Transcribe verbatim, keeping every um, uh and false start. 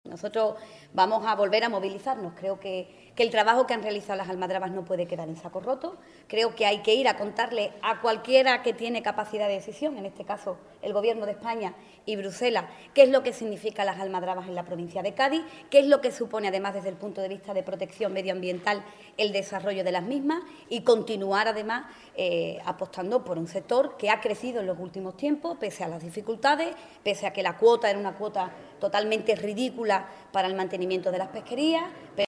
Nosotros vamos a volver a movilizarnos. Creo que, que el trabajo que han realizado las almadrabas no puede quedar en saco roto. Creo que hay que ir a contarle a cualquiera que tiene capacidad de decisión, en este caso el Gobierno de España y Bruselas, qué es lo que significan las almadrabas en la provincia de Cádiz, qué es lo que supone, además, desde el punto de vista de protección medioambiental, el desarrollo de las mismas, y continuar, además, eh, apostando por un sector que ha crecido en los últimos tiempos, pese a las dificultades, pese a que la cuota era una cuota totalmente ridícula para el mantenimiento de las pesquerías.